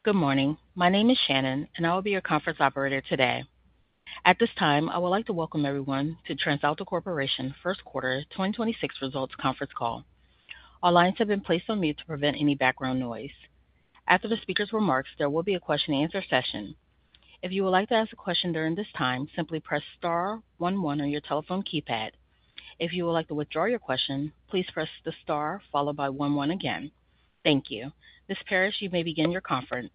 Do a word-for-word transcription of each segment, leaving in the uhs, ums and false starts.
Good morning. My name is Shannon, and I will be your conference operator today. At this time, I would like to welcome everyone to TransAlta Corporation First Quarter twenty twenty-six Results Conference Call. All lines have been placed on mute to prevent any background noise. After the speaker's remarks, there will be a question-and-answer session. If you would like to ask a question during this time, simply press star one one on your telephone keypad. If you would like to withdraw your question, please press the star followed by one one again. Thank you. Miz Parrish, you may begin your conference.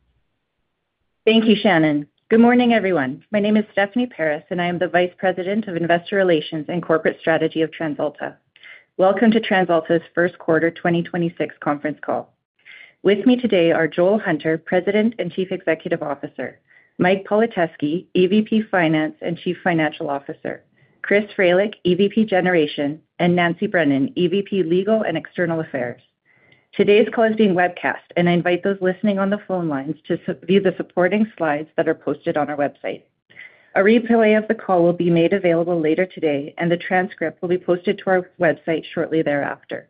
Thank you, Shannon. Good morning, everyone. My name is Stephanie Paris, and I am the Vice President of Investor Relations and Corporate Strategy of TransAlta. Welcome to TransAlta's First Quarter twenty twenty-six conference call. With me today are Joel Hunter, President and Chief Executive Officer, Mike Politeski, E V P Finance and Chief Financial Officer, Chris Fralick, E V P Generation, and Nancy Brennan, E V P Legal and External Affairs. Today's call is being webcast, and I invite those listening on the phone lines to view the supporting slides that are posted on our website. A replay of the call will be made available later today, and the transcript will be posted to our website shortly thereafter.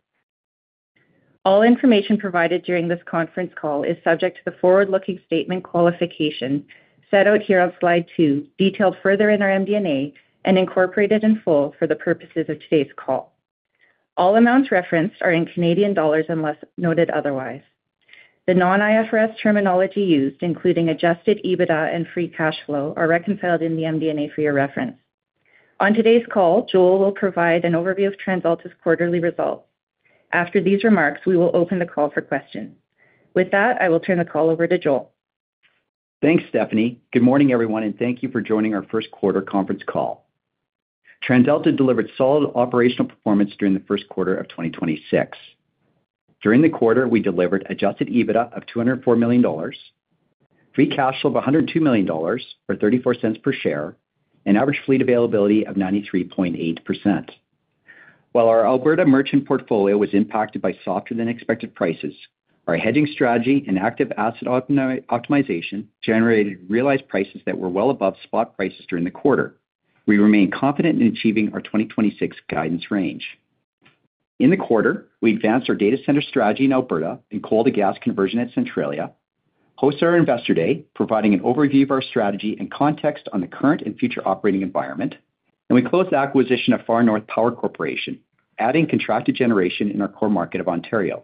All information provided during this conference call is subject to the forward-looking statement qualification set out here on slide two, detailed further in our M D and A, and incorporated in full for the purposes of today's call. All amounts referenced are in Canadian dollars unless noted otherwise. The non-I F R S terminology used, including adjusted EBITDA and free cash flow, are reconciled in the M D and A for your reference. On today's call, Joel will provide an overview of TransAlta's quarterly results. After these remarks, we will open the call for questions. With that, I will turn the call over to Joel. Thanks, Stephanie. Good morning, everyone, and thank you for joining our first quarter conference call. TransAlta delivered solid operational performance during the first quarter of twenty twenty-six. During the quarter, we delivered adjusted EBITDA of two hundred four million dollars, free cash flow of one hundred two million dollars, or thirty-four cents per share, and average fleet availability of ninety-three point eight percent. While our Alberta merchant portfolio was impacted by softer-than-expected prices, our hedging strategy and active asset optimi- optimization generated realized prices that were well above spot prices during the quarter. We remain confident in achieving our twenty twenty-six guidance range. In the quarter, we advanced our data center strategy in Alberta and coal-to-gas conversion at Centralia, hosted our Investor Day, providing an overview of our strategy and context on the current and future operating environment, and we closed the acquisition of Far North Power Corporation, adding contracted generation in our core market of Ontario.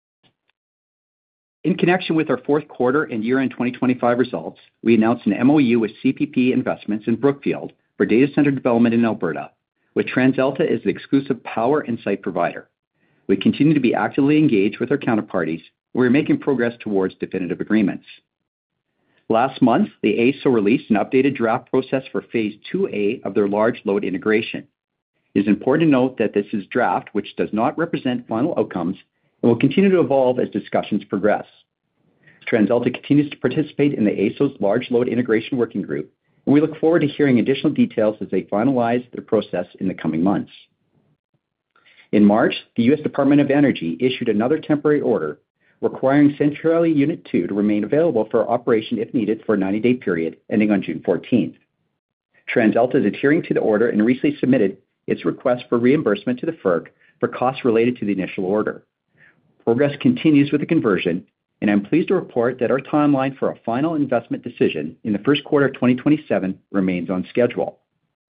In connection with our fourth quarter and year-end twenty twenty-five results, we announced an M O U with C P P Investments in Brookfield for data center development in Alberta, with TransAlta as the exclusive power and site provider. We continue to be actively engaged with our counterparties, and we are making progress towards definitive agreements. Last month, the A E S O released an updated draft process for Phase two A of their large load integration. It is important to note that this is draft, which does not represent final outcomes, and will continue to evolve as discussions progress. TransAlta continues to participate in the A E S O's large load integration working group, and we look forward to hearing additional details as they finalize their process in the coming months. In March, the U S Department of Energy issued another temporary order requiring Centralia Unit two to remain available for operation if needed for a ninety-day period ending on June fourteenth. TransAlta is adhering to the order and recently submitted its request for reimbursement to the F E R C for costs related to the initial order. Progress continues with the conversion, and I'm pleased to report that our timeline for a final investment decision in the first quarter of twenty twenty-seven remains on schedule.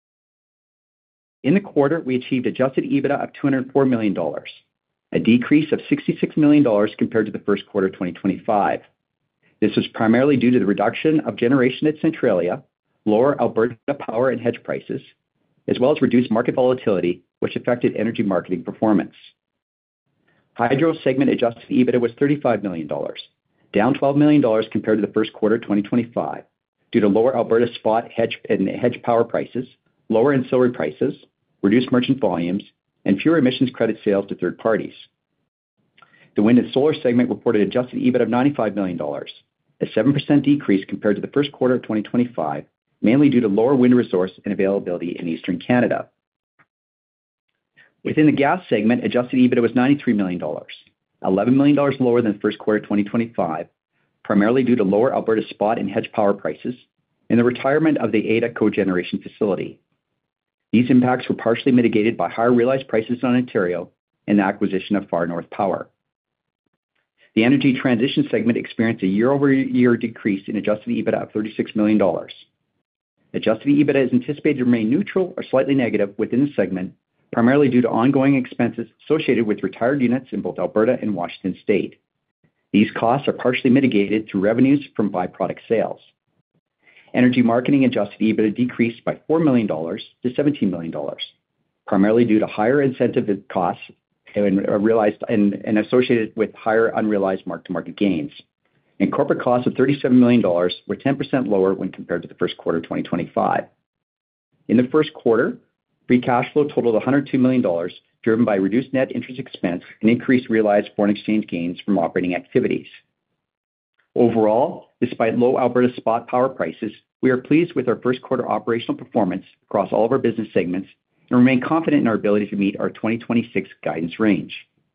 In the quarter, we achieved adjusted EBITDA of two hundred four million dollars, a decrease of sixty-six million dollars compared to the first quarter of twenty twenty-five. This was primarily due to the reduction of generation at Centralia, lower Alberta power and hedge prices, as well as reduced market volatility, which affected energy marketing performance. Hydro segment adjusted EBITDA was thirty-five million dollars, down twelve million dollars compared to the first quarter of twenty twenty-five, due to lower Alberta spot hedge and hedge power prices, lower ancillary prices, reduced merchant volumes, and fewer emissions credit sales to third parties. The wind and solar segment reported adjusted EBITDA of ninety-five million dollars, a seven percent decrease compared to the first quarter of twenty twenty-five, mainly due to lower wind resource and availability in eastern Canada. Within the gas segment, adjusted EBITDA was ninety-three million dollars, eleven million dollars lower than the first quarter of twenty twenty-five, primarily due to lower Alberta spot and hedge power prices and the retirement of the Ada cogeneration facility. These impacts were partially mitigated by higher realized prices in Ontario and the acquisition of Far North Power. The energy transition segment experienced a year-over-year decrease in adjusted EBITDA of thirty-six million dollars. Adjusted EBITDA is anticipated to remain neutral or slightly negative within the segment, primarily due to ongoing expenses associated with retired units in both Alberta and Washington State. These costs are partially mitigated through revenues from byproduct sales. Energy marketing adjusted EBITDA decreased by four million dollars to seventeen million dollars, primarily due to higher incentive costs and realized and, and associated with higher unrealized mark-to-market gains. And corporate costs of thirty-seven million dollars were ten percent lower when compared to the first quarter of twenty twenty-five. In the first quarter, free cash flow totaled one hundred two million dollars, driven by reduced net interest expense and increased realized foreign exchange gains from operating activities. Overall, despite low Alberta spot power prices, we are pleased with our first quarter operational performance across all of our business segments and remain confident in our ability to meet our twenty twenty-six guidance range.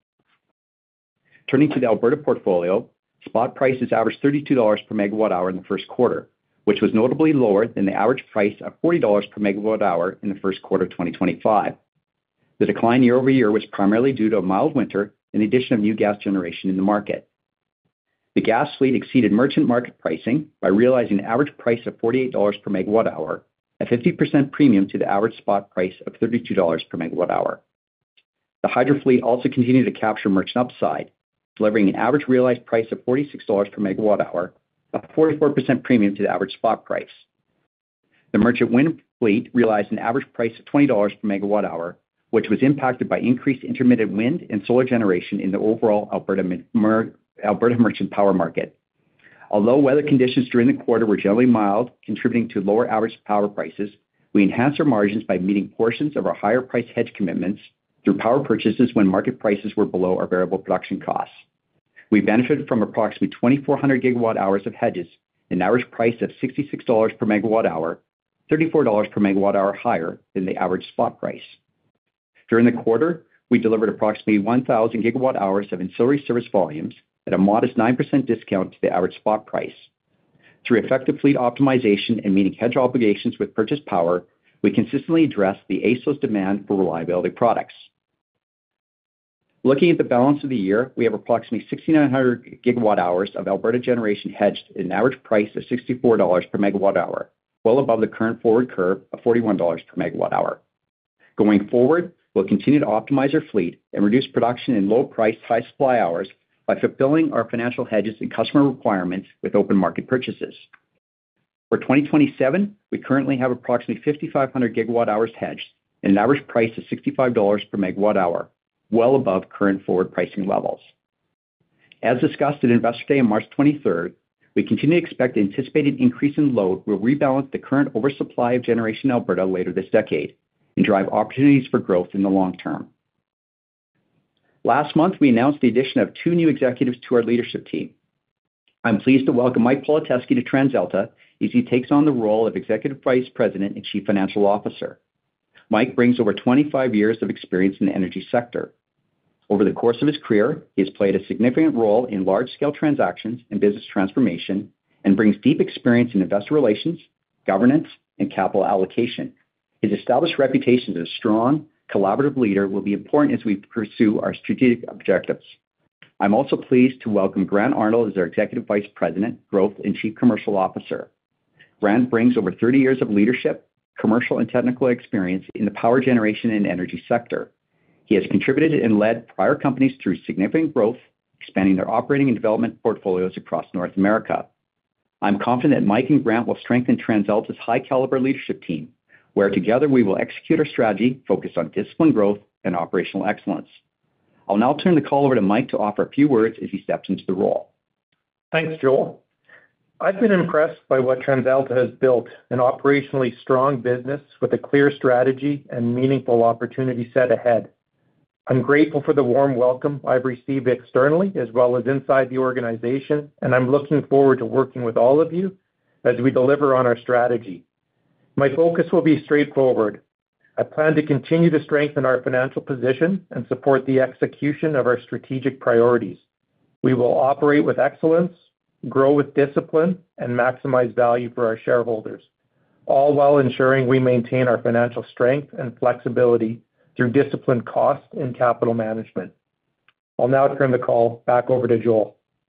Turning to the Alberta portfolio, spot prices averaged thirty-two dollars per megawatt hour in the first quarter, which was notably lower than the average price of forty dollars per megawatt hour in the first quarter of twenty twenty-five. The decline year over year was primarily due to a mild winter and the addition of new gas generation in the market. The gas fleet exceeded merchant market pricing by realizing an average price of forty-eight dollars per megawatt hour, a fifty percent premium to the average spot price of thirty-two dollars per megawatt hour. The hydro fleet also continued to capture merchant upside, delivering an average realized price of forty-six dollars per megawatt hour, a forty-four percent premium to the average spot price. The merchant wind fleet realized an average price of twenty dollars per megawatt hour, which was impacted by increased intermittent wind and solar generation in the overall Alberta, mer- Alberta merchant power market. Although weather conditions during the quarter were generally mild, contributing to lower average power prices, we enhanced our margins by meeting portions of our higher price hedge commitments through power purchases when market prices were below our variable production costs. We benefited from approximately twenty-four hundred gigawatt hours of hedges, an average price of sixty-six dollars per megawatt hour, thirty-four dollars per megawatt hour higher than the average spot price. During the quarter, we delivered approximately one thousand gigawatt hours of ancillary service volumes at a modest nine percent discount to the average spot price. Through effective fleet optimization and meeting hedge obligations with purchased power, we consistently address the A S O's demand for reliability products. Looking at the balance of the year, we have approximately six thousand nine hundred gigawatt hours of Alberta generation hedged at an average price of sixty-four dollars per megawatt hour, well above the current forward curve of forty-one dollars per megawatt hour. Going forward, we'll continue to optimize our fleet and reduce production in low-priced, high-supply hours by fulfilling our financial hedges and customer requirements with open market purchases. For twenty twenty-seven, we currently have approximately five thousand five hundred gigawatt hours hedged at an average price of sixty-five dollars per megawatt hour, well above current forward pricing levels. As discussed at Investor Day on March twenty-third, we continue to expect the anticipated increase in load will rebalance the current oversupply of generation in Alberta later this decade and drive opportunities for growth in the long term. Last month, we announced the addition of two new executives to our leadership team. I'm pleased to welcome Mike Politeski to TransAlta as he takes on the role of Executive Vice President and Chief Financial Officer. Mike brings over twenty-five years of experience in the energy sector. Over the course of his career, he has played a significant role in large-scale transactions and business transformation and brings deep experience in investor relations, governance, and capital allocation. His established reputation as a strong, collaborative leader will be important as we pursue our strategic objectives. I'm also pleased to welcome Grant Arnold as our Executive Vice President, Growth and Chief Commercial Officer. Grant brings over thirty years of leadership, commercial and technical experience in the power generation and energy sector. He has contributed and led prior companies through significant growth, expanding their operating and development portfolios across North America. I'm confident that Mike and Grant will strengthen TransAlta's high-caliber leadership team, where together we will execute our strategy focused on disciplined growth and operational excellence. I'll now turn the call over to Mike to offer a few words as he steps into the role. Thanks, Joel. I've been impressed by what TransAlta has built, an operationally strong business with a clear strategy and meaningful opportunity set ahead. I'm grateful for the warm welcome I've received externally as well as inside the organization, and I'm looking forward to working with all of you as we deliver on our strategy. My focus will be straightforward. I plan to continue to strengthen our financial position and support the execution of our strategic priorities. We will operate with excellence, grow with discipline, and maximize value for our shareholders, all while ensuring we maintain our financial strength and flexibility through disciplined cost and capital management. I'll now turn the call back over to Joel.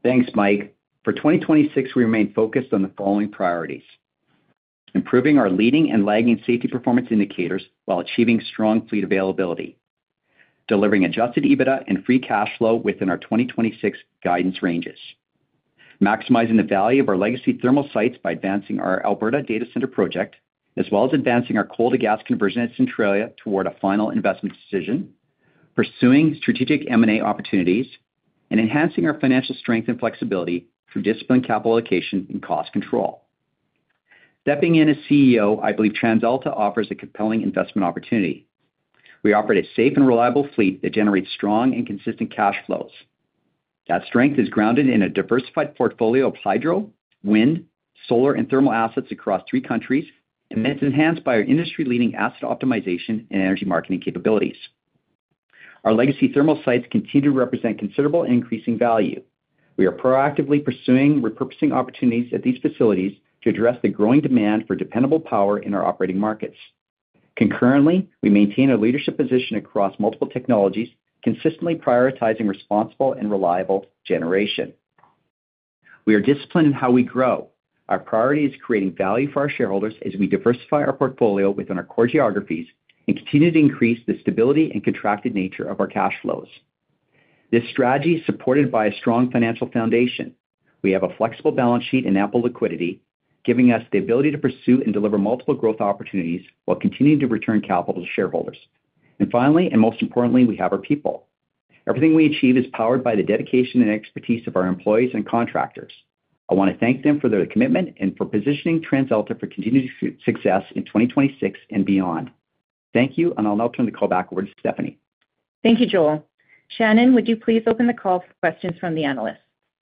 Thanks, Mike. For twenty twenty-six, we remain focused on the following priorities: improving our leading and lagging safety performance indicators while achieving strong fleet availability, delivering adjusted EBITDA and free cash flow within our twenty twenty-six guidance ranges, maximizing the value of our legacy thermal sites by advancing our Alberta data center project, as well as advancing our coal-to-gas conversion at Centralia toward a final investment decision, pursuing strategic M and A opportunities, and enhancing our financial strength and flexibility through disciplined capital allocation and cost control. Stepping in as C E O, I believe TransAlta offers a compelling investment opportunity. We operate a safe and reliable fleet that generates strong and consistent cash flows. That strength is grounded in a diversified portfolio of hydro, wind, solar, and thermal assets across three countries, and it's enhanced by our industry-leading asset optimization and energy marketing capabilities. Our legacy thermal sites continue to represent considerable and increasing value. We are proactively pursuing repurposing opportunities at these facilities to address the growing demand for dependable power in our operating markets. Concurrently, we maintain a leadership position across multiple technologies, consistently prioritizing responsible and reliable generation. We are disciplined in how we grow. Our priority is creating value for our shareholders as we diversify our portfolio within our core geographies and continue to increase the stability and contracted nature of our cash flows. This strategy is supported by a strong financial foundation. We have a flexible balance sheet and ample liquidity, giving us the ability to pursue and deliver multiple growth opportunities while continuing to return capital to shareholders. And finally, and most importantly, we have our people. Everything we achieve is powered by the dedication and expertise of our employees and contractors. I want to thank them for their commitment and for positioning TransAlta for continued success in twenty twenty-six and beyond. Thank you, and I'll now turn the call back over to Stephanie. Thank you, Joel. Shannon, would you please open the call for questions from the analysts?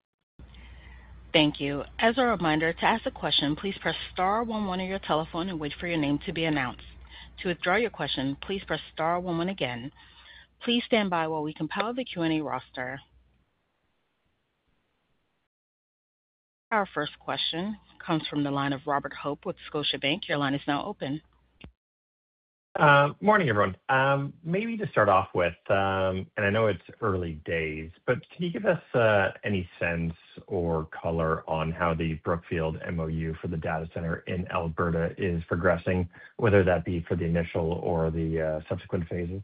Thank you. As a reminder, to ask a question, please press star one one on your telephone and wait for your name to be announced. To withdraw your question, please press star one one again. Please stand by while we compile the Q and A roster. Our first question comes from the line of Robert Hope with Scotiabank. Your line is now open. Uh, morning, everyone. Um, maybe to start off with, um, and I know it's early days, but can you give us uh, any sense or color on how the Brookfield M O U for the data center in Alberta is progressing, whether that be for the initial or the uh, subsequent phases?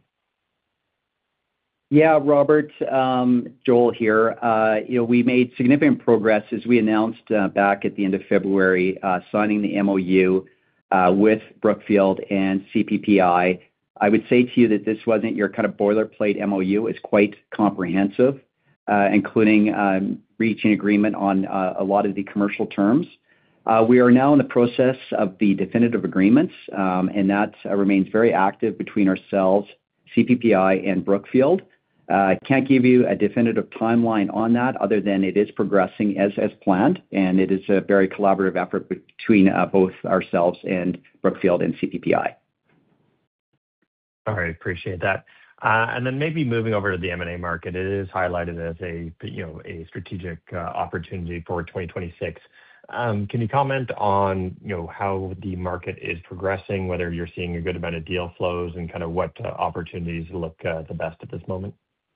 Yeah, Robert, um, Joel here. Uh, you know, we made significant progress as we announced uh, back at the end of February, uh, signing the M O U uh, with Brookfield and C P P I. I would say to you that this wasn't your kind of boilerplate M O U. It's quite comprehensive, uh, including um, reaching agreement on uh, a lot of the commercial terms. Uh, we are now in the process of the definitive agreements, um, and that uh, remains very active between ourselves, C P P I, and Brookfield. I uh, can't give you a definitive timeline on that other than it is progressing as, as planned, and it is a very collaborative effort between uh, both ourselves and Brookfield and C P P I. All right, appreciate that. Uh, and then maybe moving over to the M and A market, it is highlighted as a you know a strategic uh, opportunity for twenty twenty-six. Um, can you comment on you know how the market is progressing, whether you're seeing a good amount of deal flows, and kind of what uh, opportunities look uh, the best at this moment?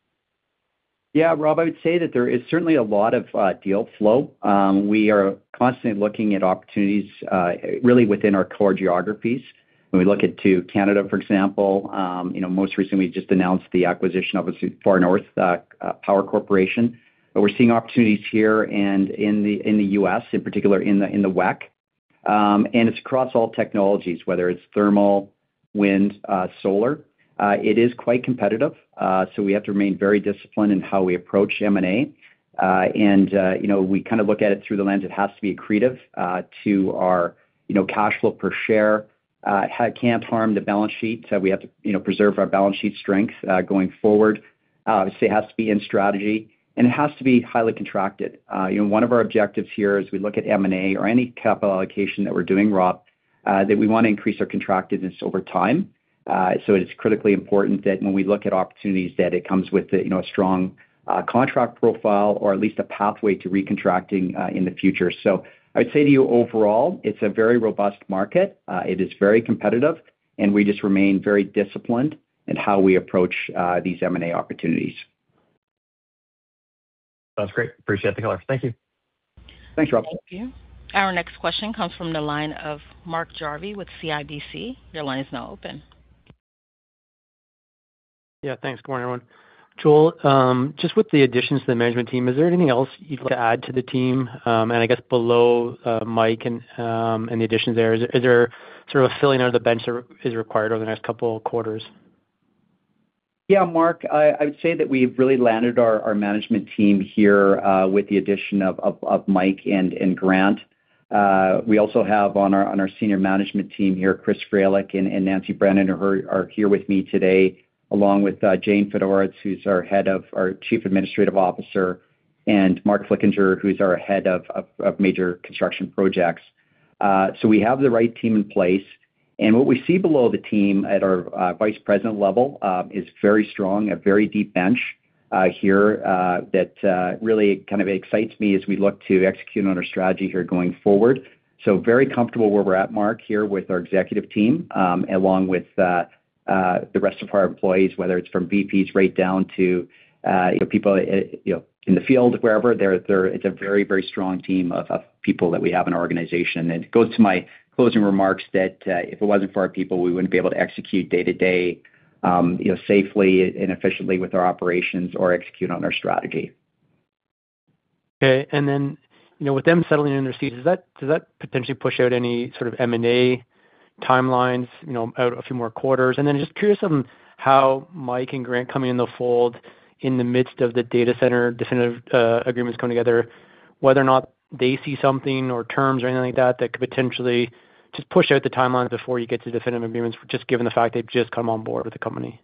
Yeah, Rob, I would say that there is certainly a lot of uh, deal flow. Um, we are constantly looking at opportunities uh, really within our core geographies. When we look at to Canada, for example, um, you know, most recently we just announced the acquisition of Far North uh, uh, Power Corporation. But we're seeing opportunities here and in the in the U S, in particular in the in the W E C, um, and it's across all technologies, whether it's thermal, wind, uh, solar. Uh, it is quite competitive, uh, so we have to remain very disciplined in how we approach M and A. Uh, and uh, you know, we kind of look at it through the lens. It has to be accretive uh, to our you know cash flow per share. Uh, it can't harm the balance sheet. So we have to you know preserve our balance sheet strength uh, going forward. Uh, obviously, it has to be in strategy. And it has to be highly contracted. Uh, you know, one of our objectives here as we look at M and A or any capital allocation that we're doing, Rob, uh, that we want to increase our contractedness over time. Uh, so it's critically important that when we look at opportunities that it comes with you know a strong uh, contract profile or at least a pathway to recontracting uh, in the future. So I would say to you overall, it's a very robust market. Uh, it is very competitive, and we just remain very disciplined in how we approach uh, these M and A opportunities. That's great. Appreciate the color. Thank you. Thanks, Rob. Thank you. Our next question comes from the line of Mark Jarvi with C I B C. Your line is now open. Yeah, thanks. Good morning, everyone. Joel, um, just with the additions to the management team, is there anything else you'd like to add to the team? Um, and I guess below uh, Mike and um, and the additions there, is, is there sort of a filling out of the bench that is required over the next couple of quarters? Yeah, Mark, I, I would say that we've really landed our, our management team here uh, with the addition of, of, of Mike and, and Grant. Uh, we also have on our on our senior management team here, Chris Fralick and, and Nancy Brennan are, are here with me today, along with uh, Jane Fedoritz, who's our head of our chief administrative officer, and Mark Flickinger, who's our head of, of, of major construction projects. Uh, so we have the right team in place. And what we see below the team at our uh, vice president level uh, is very strong, a very deep bench uh, here uh, that uh, really kind of excites me as we look to execute on our strategy here going forward. So very comfortable where we're at, Mark, here with our executive team, um, along with uh, uh, the rest of our employees, whether it's from V Ps right down to uh, you know, people uh, you know in the field, wherever. They're, they're, it's a very, very strong team of, of people that we have in our organization. And it goes to my closing remarks that uh, if it wasn't for our people, we wouldn't be able to execute day to day, um, you know, safely and efficiently with our operations or execute on our strategy. Okay, and then you know, with them settling in their seats, does that does that potentially push out any sort of M and A timelines? You know, out a few more quarters, and then just curious on how Mike and Grant coming in the fold in the midst of the data center definitive uh, agreements coming together, whether or not they see something or terms or anything like that that could potentially just push out the timelines before you get to definitive agreements, just given the fact they've just come on board with the company.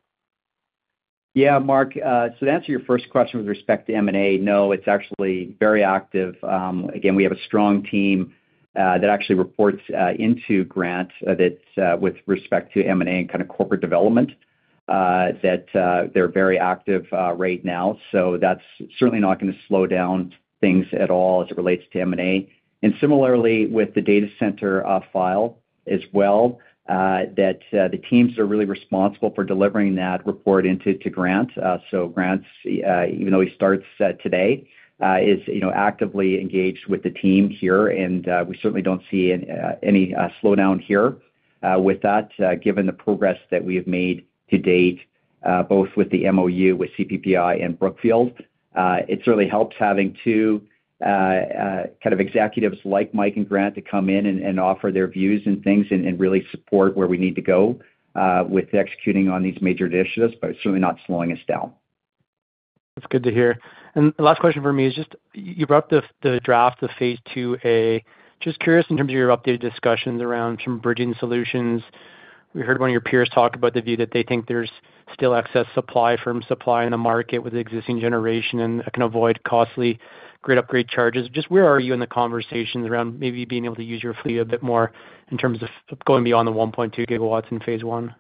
Yeah, Mark. Uh, so to answer your first question with respect to M and A, no, it's actually very active. Um, again, we have a strong team uh, that actually reports uh, into Grant uh, that uh, with respect to M and A and kind of corporate development, uh, that uh, they're very active uh, right now. So that's certainly not going to slow down things at all as it relates to M and A. And similarly with the data center uh, file as well, uh, that uh, the teams are really responsible for delivering that report into to Grant. Uh, so Grant's, uh, even though he starts uh, today, uh, is you know actively engaged with the team here, and uh, we certainly don't see any, uh, any uh, slowdown here uh, with that, uh, given the progress that we have made to date, uh, both with the M O U with C P P I and Brookfield. Uh, it certainly helps having two uh, uh, kind of executives like Mike and Grant to come in and, and offer their views and things and, and really support where we need to go uh, with executing on these major initiatives, but certainly not slowing us down. That's good to hear. And the last question for me is just, you brought up the, the draft of phase two A. Just curious in terms of your updated discussions around some bridging solutions. We heard one of your peers talk about the view that they think there's still excess supply from supply in the market with the existing generation and can avoid costly grid upgrade charges. Just where are you in the conversations around maybe being able to use your fleet a bit more in terms of going beyond the one point two gigawatts in phase one?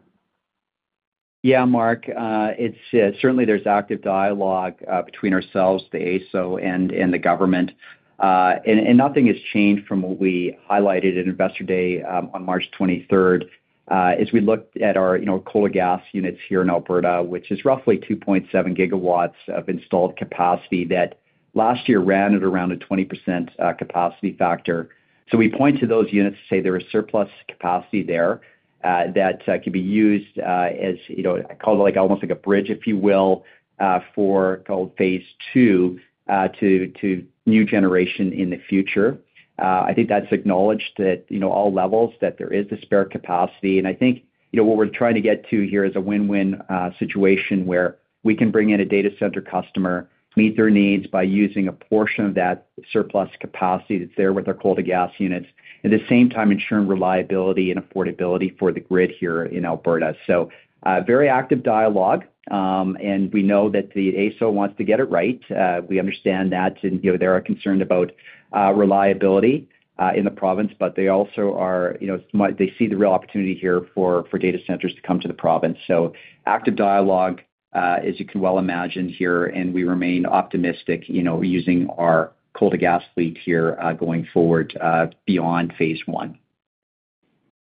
Yeah, Mark, uh, it's uh, certainly there's active dialogue uh, between ourselves, the A S O, and, and the government. Uh, and, and nothing has changed from what we highlighted at Investor Day um, on March twenty-third. Uh, as we looked at our, you know, coal to gas units here in Alberta, which is roughly two point seven gigawatts of installed capacity that last year ran at around a twenty percent uh, capacity factor. So we point to those units to say there is surplus capacity there uh, that uh, can be used uh, as, you know, I call it like almost like a bridge, if you will, uh, for called phase two uh, to to new generation in the future. Uh, I think that's acknowledged at, you know, all levels that there is the spare capacity. And I think, you know, what we're trying to get to here is a win-win uh, situation where we can bring in a data center customer, meet their needs by using a portion of that surplus capacity that's there with our coal to gas units, at the same time ensuring reliability and affordability for the grid here in Alberta. So uh, very active dialogue. Um, and we know that the A S O wants to get it right. Uh, we understand that, and you know, they are concerned about uh, reliability uh, in the province, but they also are, you know, they see the real opportunity here for for data centers to come to the province. So active dialogue, uh, as you can well imagine here, and we remain optimistic, you know, using our coal to gas fleet here uh, going forward uh, beyond phase one.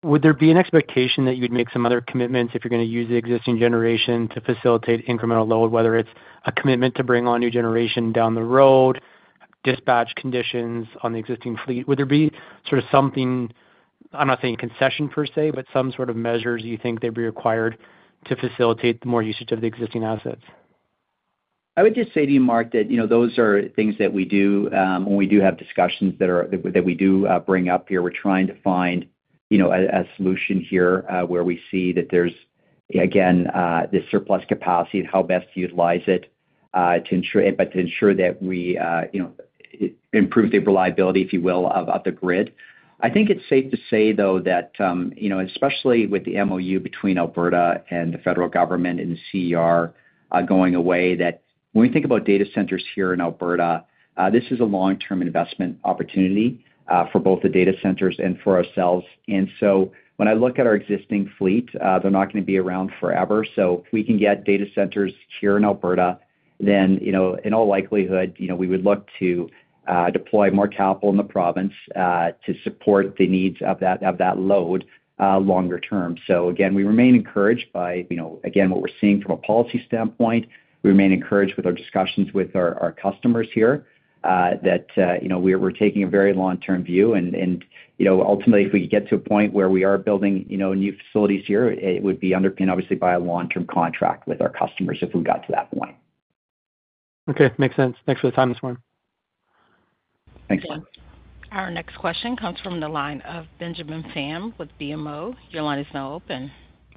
would there be an expectation that you would make some other commitments if you're going to use the existing generation to facilitate incremental load, whether it's a commitment to bring on new generation down the road, dispatch conditions on the existing fleet? Would there be sort of something, I'm not saying concession per se, but some sort of measures you think they'd be required to facilitate the more usage of the existing assets? I would just say to you, Mark, that, you know, those are things that we do um, when we do have discussions that are that we do uh, bring up here. We're trying to find, you know, a, a solution here uh, where we see that there's, again, uh, this surplus capacity and how best to utilize it uh, to ensure, but to ensure that we, uh, you know, improve the reliability, if you will, of, of the grid. I think it's safe to say, though, that, um, you know, especially with the M O U between Alberta and the federal government and the C E R uh, going away, that when we think about data centers here in Alberta, uh, this is a long-term investment opportunity uh, for both the data centers and for ourselves. And so when I look at our existing fleet, uh, they're not going to be around forever. So if we can get data centers here in Alberta, then, you know, in all likelihood, you know, we would look to uh, deploy more capital in the province uh, to support the needs of that of that load uh, longer term. So again, we remain encouraged by, you know, again, what we're seeing from a policy standpoint. We remain encouraged with our discussions with our, our customers here uh, that, uh, you know, we're, we're taking a very long-term view. And, and, you know, ultimately, if we get to a point where we are building, you know, new facilities here, it would be underpinned, obviously, by a long-term contract with our customers if we got to that point. Okay, makes sense. Thanks for the time this morning. Thanks, Mark. Our next question comes from the line of Benjamin Pham with B M O. Your line is now open.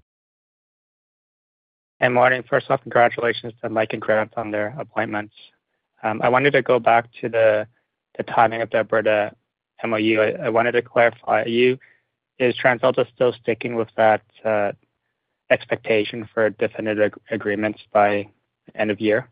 Good morning. First off, congratulations to Mike and Grant on their appointments. Um, I wanted to go back to the, the timing of the Alberta M O U. I, I wanted to clarify, are you, is TransAlta still sticking with that uh, expectation for definitive ag- agreements by end of year?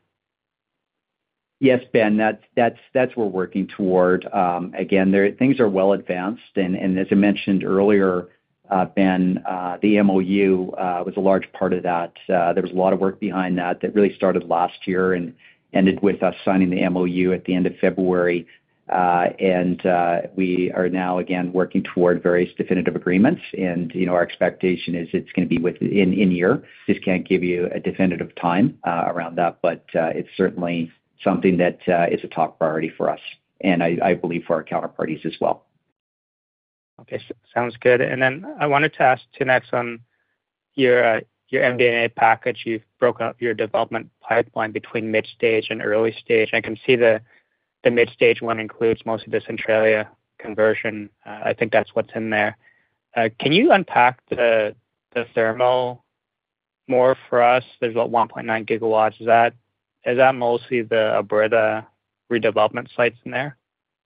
Yes, Ben, that's that's that's what we're working toward. Um, again, there things are well advanced, and, and as I mentioned earlier, uh, Ben, uh, the M O U uh, was a large part of that. Uh, there was a lot of work behind that that really started last year and ended with us signing the M O U at the end of February. Uh, and uh, we are now again working toward various definitive agreements. And you know, our expectation is it's going to be within in year. Just can't give you a definitive time uh, around that, but uh, it's certainly something that uh, is a top priority for us, and I, I believe for our counterparties as well. Okay, so, sounds good. And then I wanted to ask two next on your uh, your M D N A package. You've broken up your development pipeline between mid stage and early stage. I can see the the mid stage one includes mostly the Centralia conversion. Uh, I think that's what's in there. Uh, can you unpack the the thermal more for us? There's about one point nine gigawatts. Is that Is that mostly the Alberta redevelopment sites in there?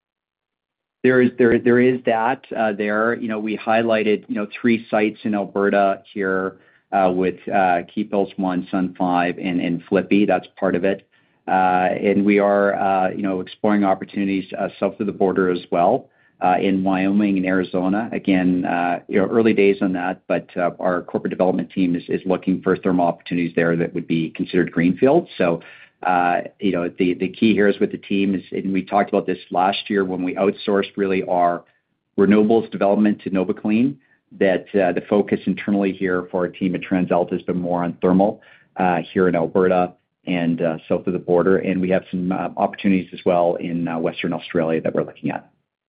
There is there there is that uh, there. You know, we highlighted you know three sites in Alberta here uh, with uh, Keephills one, Sun five, and and Flippy. That's part of it, uh, and we are uh, you know exploring opportunities uh, south of the border as well uh, in Wyoming and Arizona. Again, uh, you know early days on that, but uh, our corporate development team is is looking for thermal opportunities there that would be considered greenfield. So. Uh, you know, the, the key here is with the team is, and we talked about this last year when we outsourced really our renewables development to Nova Clean, that uh, the focus internally here for our team at TransAlta has been more on thermal uh, here in Alberta and uh, south of the border. And we have some uh, opportunities as well in uh, Western Australia that we're looking at.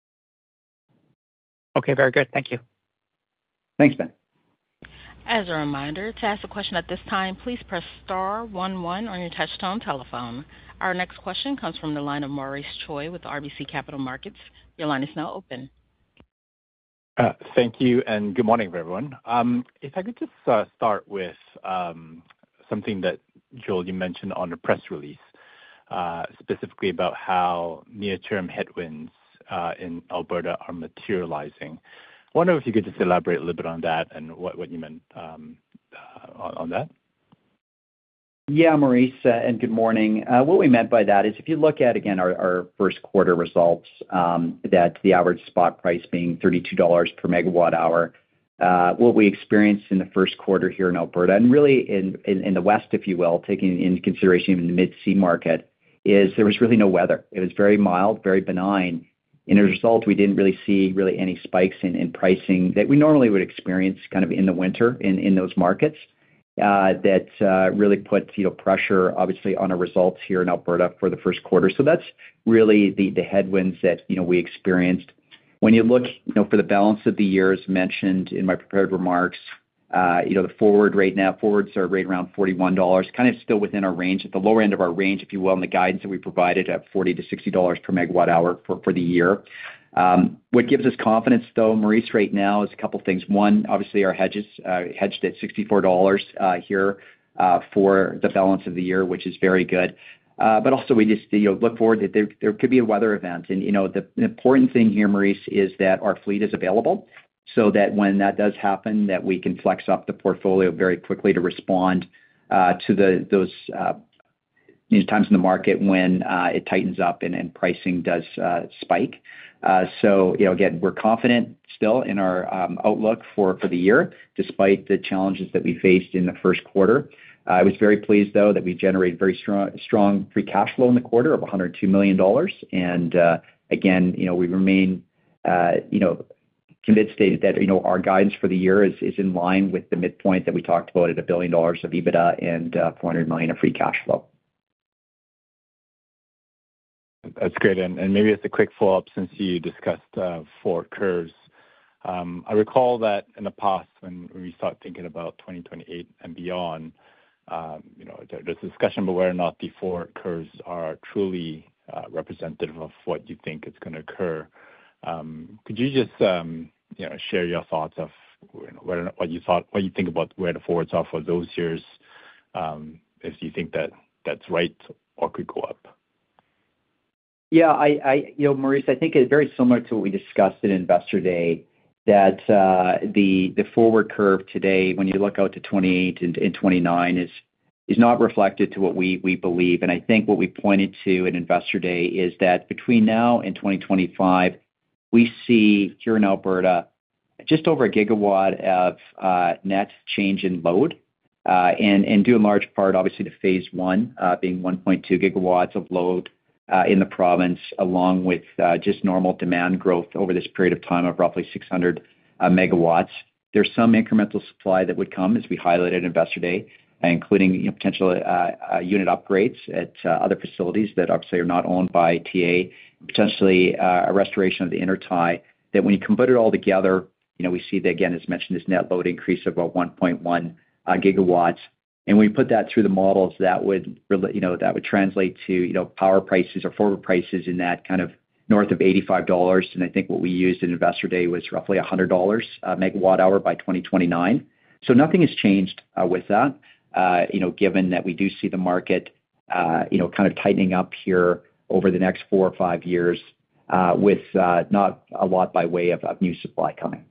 Okay, very good. Thank you. Thanks, Ben. As a reminder, to ask a question at this time, please press star one one on your touch-tone telephone. Our next question comes from the line of Maurice Choy with R B C Capital Markets. Your line is now open. Uh, thank you, and good morning, everyone. Um, if I could just uh, start with um, something that, Joel, you mentioned on the press release, uh, specifically about how near-term headwinds uh, in Alberta are materializing. I wonder if you could just elaborate a little bit on that and what, what you meant um, uh, on, on that. Yeah, Maurice, uh, and good morning. Uh, what we meant by that is if you look at, again, our, our first quarter results, um, that the average spot price being thirty-two dollars per megawatt hour, uh, what we experienced in the first quarter here in Alberta, and really in, in, in the West, if you will, taking into consideration even the mid-C market, is there was really no weather. It was very mild, very benign. As a result, we didn't really see really any spikes in, in pricing that we normally would experience kind of in the winter in, in those markets. Uh, that uh, really put you know pressure obviously on our results here in Alberta for the first quarter. So that's really the the headwinds that you know we experienced. When you look you know for the balance of the year, as mentioned in my prepared remarks, uh, you know the forward rate now forwards are right around forty-one dollars, kind of still within our range, at the lower end of our range, if you will, in the guidance that we provided at forty to sixty dollars per megawatt hour for for the year. Um, what gives us confidence, though, Maurice, right now is a couple things. One, obviously, our hedges uh, hedged at sixty-four dollars uh, here uh, for the balance of the year, which is very good. Uh, but also, we just you know look forward that there there could be a weather event, and you know the, the important thing here, Maurice, is that our fleet is available, so that when that does happen, that we can flex up the portfolio very quickly to respond uh, to the those. Uh, These times in the market when uh, it tightens up and, and pricing does uh, spike. Uh, so, you know, again, we're confident still in our um, outlook for, for the year, despite the challenges that we faced in the first quarter. Uh, I was very pleased, though, that we generated very strong, strong free cash flow in the quarter of one hundred two million dollars. And uh, again, you know, we remain, uh, you know, convinced that, you know, our guidance for the year is, is in line with the midpoint that we talked about at a billion dollars of EBITDA and uh, four hundred million of free cash flow. That's great. And, and maybe as a quick follow-up, since you discussed uh, forward curves, um, I recall that in the past when we start thinking about twenty twenty-eight and beyond, um, you know, there, there's a discussion about whether or not the forward curves are truly uh, representative of what you think is going to occur. Um, could you just, um, you know, share your thoughts of you know, whether what you thought, what you think about where the forwards are for those years, um, if you think that that's right or could go up? Yeah, I, I, you know, Maurice, I think it's very similar to what we discussed at Investor Day, that uh, the the forward curve today, when you look out to twenty-eight and, and twenty-nine, is is not reflected to what we we believe. And I think what we pointed to at Investor Day is that between now and twenty twenty-five, we see here in Alberta just over a gigawatt of uh, net change in load, uh, and and due in large part, obviously, to phase one uh, being one point two gigawatts of load. Uh, in the province, along with uh, just normal demand growth over this period of time of roughly six hundred uh, megawatts. There's some incremental supply that would come, as we highlighted at Investor Day, including you know, potential uh, uh, unit upgrades at uh, other facilities that obviously are not owned by T A, potentially uh, a restoration of the intertie, that when you can put it all together, you know, we see that, again, as mentioned, this net load increase of about one point one uh, gigawatts. And when we put that through the models, that would, you know, that would translate to, you know, power prices or forward prices in that kind of north of eighty-five dollars. And I think what we used in Investor Day was roughly one hundred dollars a megawatt hour by twenty twenty-nine. So nothing has changed uh, with that, uh, you know, given that we do see the market, uh, you know, kind of tightening up here over the next four or five years uh, with uh, not a lot by way of, of new supply coming.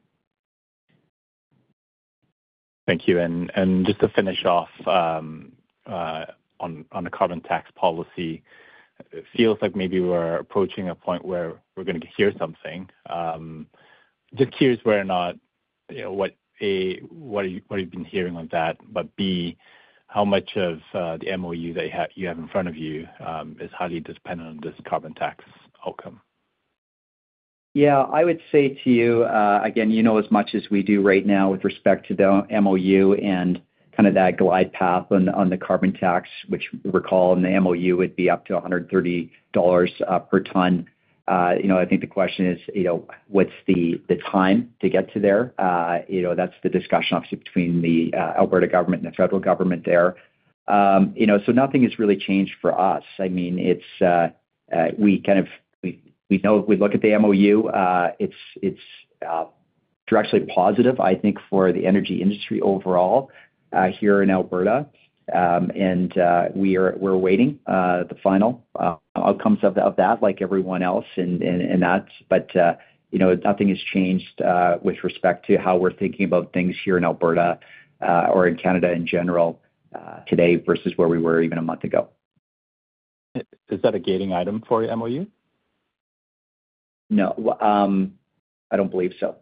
Thank you. And and just to finish off um, uh, on on the carbon tax policy, it feels like maybe we're approaching a point where we're going to hear something. Um, just curious whether or not, you know, what a what are you what have you been hearing on that? But B, how much of uh, the M O U that you have you have in front of you um, is highly dependent on this carbon tax outcome? Yeah, I would say to you, uh, again, you know as much as we do right now with respect to the M O U and kind of that glide path on, on the carbon tax, which recall in the M O U would be up to one hundred thirty dollars uh, per ton. Uh, you know, I think the question is, you know, what's the, the time to get to there? Uh, you know, that's the discussion obviously between the uh, Alberta government and the federal government there. Um, you know, so nothing has really changed for us. I mean, it's, uh, uh, we kind of, we, We know we look at the M O U. Uh, it's it's uh, directly positive, I think, for the energy industry overall uh, here in Alberta, um, and uh, we are we're waiting uh, the final uh, outcomes of, of that, like everyone else, and and, and that. But uh, you know, nothing has changed uh, with respect to how we're thinking about things here in Alberta uh, or in Canada in general uh, today versus where we were even a month ago. Is that a gating item for your M O U? No, um, I don't believe so.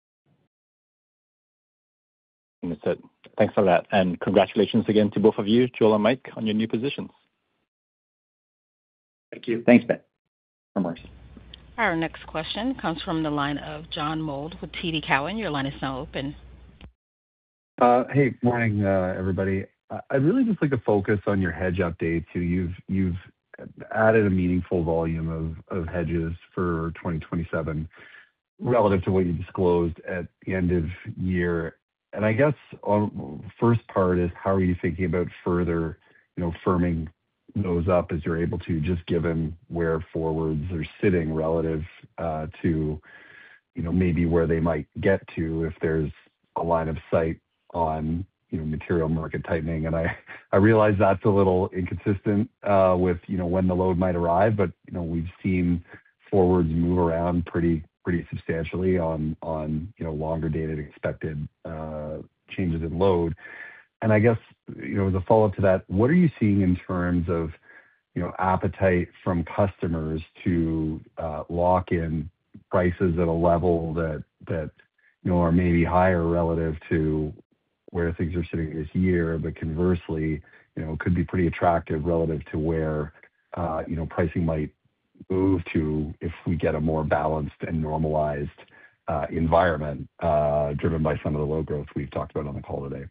Understood. Thanks for that. And congratulations again to both of you, Joel and Mike, on your new positions. Thank you. Thanks, Ben. From Maurice. Our next question comes from the line of John Mould with T D Cowen. Your line is now open. Hey, morning, everybody. I'd really just like to focus on your hedge updates. You've added a meaningful volume of hedges for twenty twenty-seven relative to what you disclosed at the end of year. I guess first part is how are you thinking about further, you know, firming those up as you're able to, just given where forwards are sitting relative to, you know, maybe where they might get to if there's a line of sight on, you know, material market tightening. I I realize that's a little inconsistent with, you know, when the load might arrive, but, you know, we've seen forwards move around pretty pretty substantially on, you know, longer dated expected changes in load. I guess, you know, as a follow-up to that, what are you seeing in terms of, you know, appetite from customers to lock in prices at a level that, you know, are maybe higher relative to where things are sitting this year, but conversely, you know, could be pretty attractive relative to where, you know, pricing might move to if we get a more balanced and normalized environment, driven by some of the load growth we've talked about on the call today?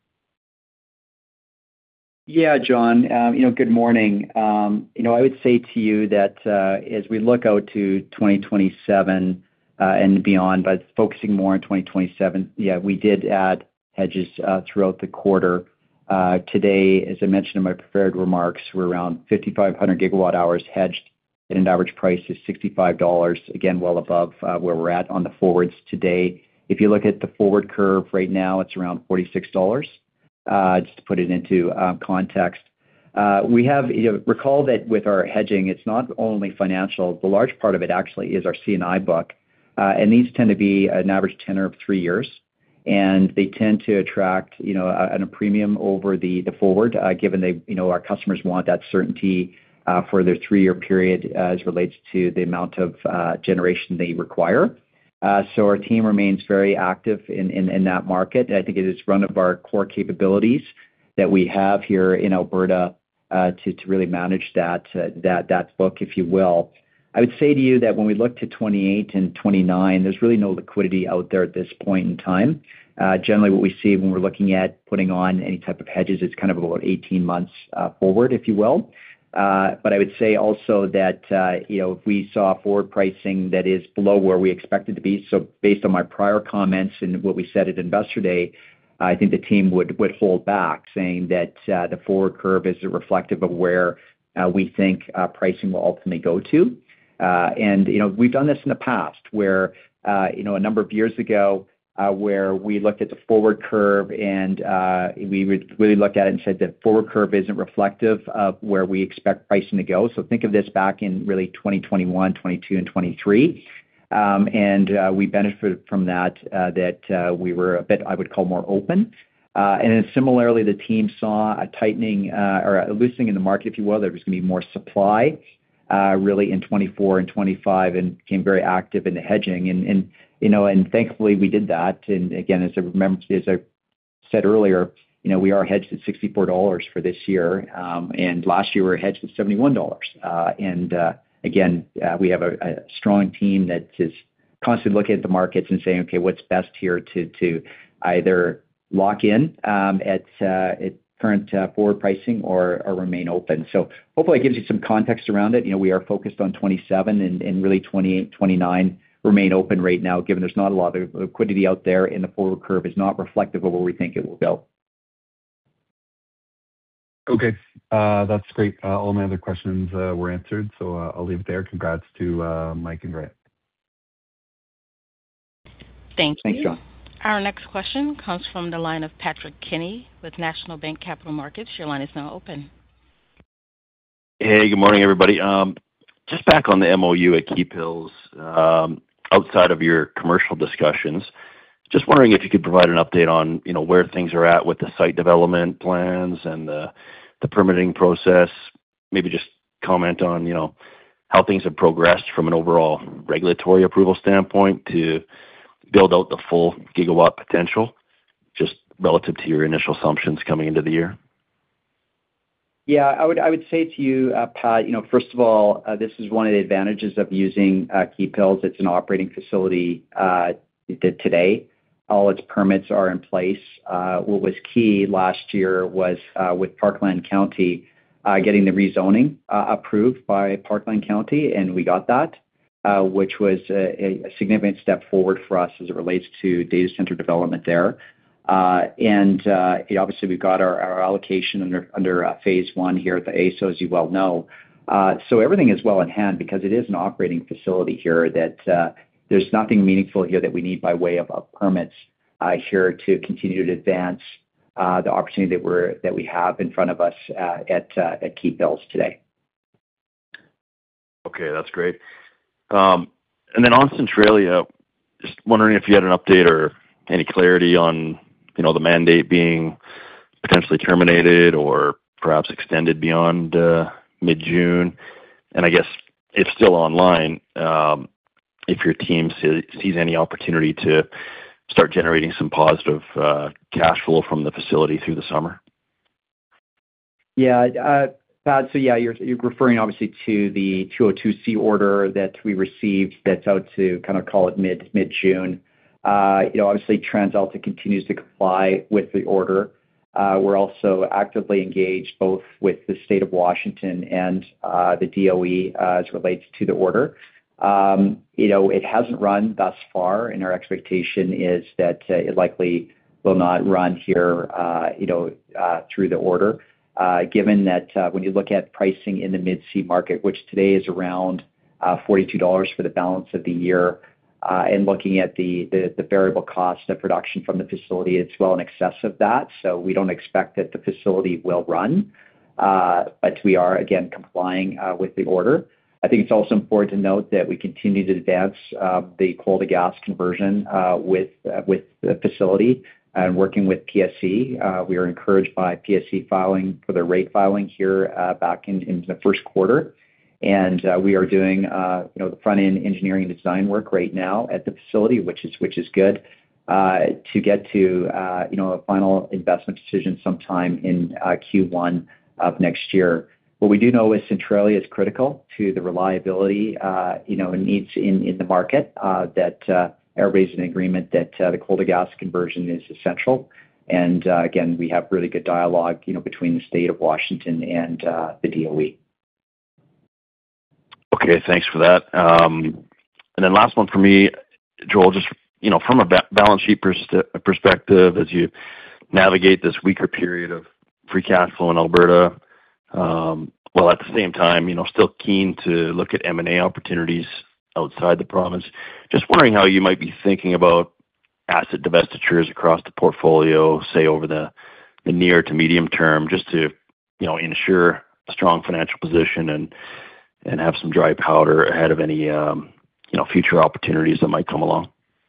Yeah, John, you know, good morning. You know, I would say to you that as we look out to twenty twenty-seven and beyond, but focusing more on twenty twenty-seven, yeah, we did add hedges throughout the quarter. Today, as I mentioned in my prepared remarks, we're around fifty-five hundred gigawatt hours hedged at an average price of sixty-five dollars, again, well above where we're at on the forwards today. If you look at the forward curve right now, it's around forty-six dollars. Just to put it into context. We have, you know, recall that with our hedging, it's not only financial, the large part of it actually is our C and I book. And these tend to be an average tenor of three years. And they tend to attract, you know, a, a premium over the, the forward, uh, given they, you know, our customers want that certainty uh, for their three-year period uh, as relates to the amount of uh, generation they require. Uh, so our team remains very active in, in, in that market. I think it is one of our core capabilities that we have here in Alberta uh, to, to really manage that, uh, that, that book, if you will. I would say to you that when we look to twenty-eight and twenty-nine, there's really no liquidity out there at this point in time. Uh, generally, what we see when we're looking at putting on any type of hedges is kind of about eighteen months uh, forward, if you will. Uh, but I would say also that, uh, you know, if we saw forward pricing that is below where we expected to be, so based on my prior comments and what we said at Investor Day, I think the team would, would hold back, saying that uh, the forward curve is reflective of where uh, we think uh, pricing will ultimately go to. Uh, and, you know, we've done this in the past where, uh, you know, a number of years ago, uh, where we looked at the forward curve and uh, we would really look at it and said that forward curve isn't reflective of where we expect pricing to go. So think of this back in really twenty twenty-one, twenty-two, and twenty-three. Um, and uh, we benefited from that, uh, that uh, we were a bit, I would call, more open. Uh, and then similarly, the team saw a tightening uh, or a loosening in the market, if you will. There was going to be more supply uh, really in twenty-four and twenty-five, and became very active in the hedging. And, and you know, and thankfully we did that. And again, as I remember, as I said earlier, you know, we are hedged at sixty-four dollars for this year. Um, and last year we were hedged at seventy-one dollars. Uh, and uh, again, uh, we have a, a strong team that is constantly looking at the markets and saying, okay, what's best here to to either lock in um, at uh, at current uh, forward pricing or, or remain open. So hopefully it gives you some context around it. You know, we are focused on twenty-seven and, and really twenty-eight, twenty-nine remain open right now, given there's not a lot of liquidity out there and the forward curve is not reflective of where we think it will go. Okay, uh, that's great. Uh, all my other questions uh, were answered, so uh, I'll leave it there. Congrats to uh, Mike and Grant. Thank you. Thanks, John. Our next question comes from the line of Patrick Kenny with National Bank Capital Markets. Your line is now open. Hey, good morning, everybody. Um, just back on the M O U at Keephills, um, outside of your commercial discussions, just wondering if you could provide an update on, you know, where things are at with the site development plans and the, the permitting process. Maybe just comment on, you know, how things have progressed from an overall regulatory approval standpoint to build out the full gigawatt potential, just relative to your initial assumptions coming into the year. Yeah, I would I would say to you, uh, Pat, you know, first of all, uh, this is one of the advantages of using uh, Keephills. It's an operating facility uh, t- today. All its permits are in place. Uh, what was key last year was uh, with Parkland County uh, getting the rezoning uh, approved by Parkland County, and we got that, uh, which was a, a significant step forward for us as it relates to data center development there. Uh, and uh, it, obviously, we've got our, our allocation under under uh, phase one here at the A S O, as you well know. Uh, so everything is well in hand because it is an operating facility here. That uh, there's nothing meaningful here that we need by way of, of permits uh, here to continue to advance uh, the opportunity that we're that we have in front of us uh, at uh, at Keephills today. Okay, that's great. Um, and then on Centralia, just wondering if you had an update or any clarity on, you know, the mandate being potentially terminated or perhaps extended beyond uh, mid-June. And I guess if still online, um, if your team see, sees any opportunity to start generating some positive uh, cash flow from the facility through the summer. Yeah, uh, Pat, so yeah, you're, you're referring obviously to the two oh two C order that we received that's out to kind of call it mid, mid-June. Uh, you know, obviously TransAlta continues to comply with the order. Uh, we're also actively engaged both with the state of Washington and uh, the D O E uh, as it relates to the order. Um, you know, it hasn't run thus far, and our expectation is that uh, it likely will not run here, uh, you know, uh, through the order. Uh, given that uh, when you look at pricing in the Mid-C market, which today is around uh, forty-two dollars for the balance of the year, Uh, and looking at the, the, the variable cost of production from the facility, it's well in excess of that. So we don't expect that the facility will run, uh, but we are, again, complying uh, with the order. I think it's also important to note that we continue to advance uh, the coal to gas conversion uh, with, uh, with the facility and working with P S E. Uh, we are encouraged by P S E filing for their rate filing here uh, back in, in the first quarter. And uh, we are doing, uh, you know, the front-end engineering and design work right now at the facility, which is which is good, uh, to get to, uh, you know, a final investment decision sometime in uh, Q one of next year. What we do know is Centralia is critical to the reliability, uh, you know, needs in, in the market. Uh, that uh, everybody's in agreement that uh, the coal to gas conversion is essential. And uh, again, we have really good dialogue, you know, between the state of Washington and uh, the D O E. Okay, thanks for that. Um, and then last one for me, Joel, just, you know, from a ba- balance sheet pers- perspective, as you navigate this weaker period of free cash flow in Alberta, um, while at the same time, you know, still keen to look at M and A opportunities outside the province. Just wondering how you might be thinking about asset divestitures across the portfolio, say over the, the near to medium term, just to, you know, ensure a strong financial position and and have some dry powder ahead of any, um, you know, future opportunities that might come along.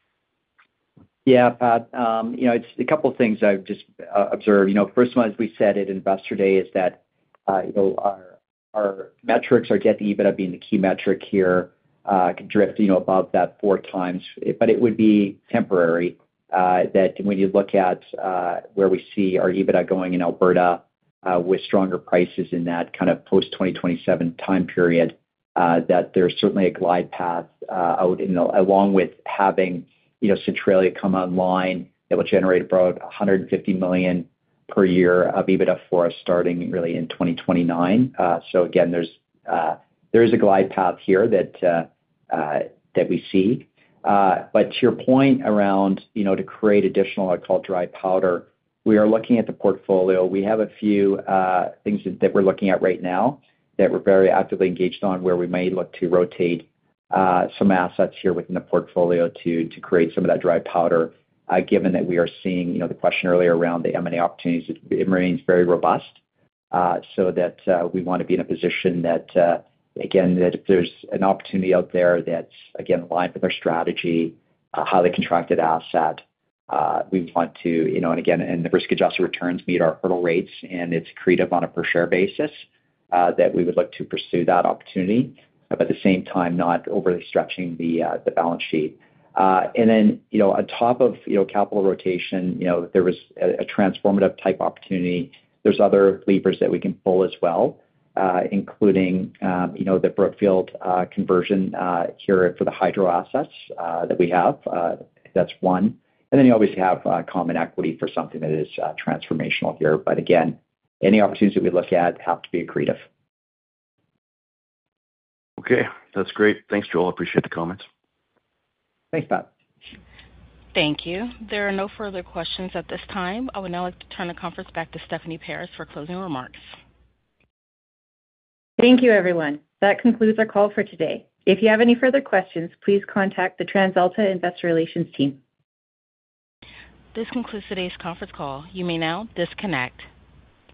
Yeah, Pat. Um, you know, it's a couple of things I've just uh, observed. You know, first one, as we said at Investor Day, is that uh, you know our our metrics, our debt to EBITDA being the key metric here, uh, could drift, you know, above that four times, but it would be temporary. Uh, that when you look at uh, where we see our EBITDA going in Alberta, Uh, with stronger prices in that kind of post twenty twenty-seven time period, uh, that there's certainly a glide path uh, out in the, along with having, you know, Centralia come online that will generate about one hundred fifty million dollars per year of EBITDA for us starting really in twenty twenty-nine. Uh, so again, there's uh, there is a glide path here that uh, uh, that we see. Uh, but to your point around, you know, to create additional, I call dry powder, we are looking at the portfolio. We have a few uh, things that, that we're looking at right now that we're very actively engaged on, where we may look to rotate uh, some assets here within the portfolio to to create some of that dry powder. Uh, given that we are seeing, you know, the question earlier around the M and A opportunities, it, it remains very robust. Uh, so that uh, we want to be in a position that, uh, again, that if there's an opportunity out there that's again aligned with our strategy, a highly contracted asset. Uh, we want to, you know, and again, and the risk-adjusted returns meet our hurdle rates, and it's accretive on a per-share basis, uh, that we would look to pursue that opportunity, but at the same time, not overly stretching the uh, the balance sheet. Uh, and then, you know, on top of, you know, capital rotation, you know, there was a, a transformative type opportunity there's other levers that we can pull as well, uh, including um, you know the Brookfield uh, conversion uh, here for the hydro assets uh, that we have. Uh, that's one. And then you obviously have uh, common equity for something that is uh, transformational here. But again, any opportunities that we look at have to be accretive. Okay, that's great. Thanks, Joel. I appreciate the comments. Thanks, Pat. Thank you. There are no further questions at this time. I would now like to turn the conference back to Stephanie Paris for closing remarks. Thank you, everyone. That concludes our call for today. If you have any further questions, please contact the TransAlta Investor Relations team. This concludes today's conference call. You may now disconnect.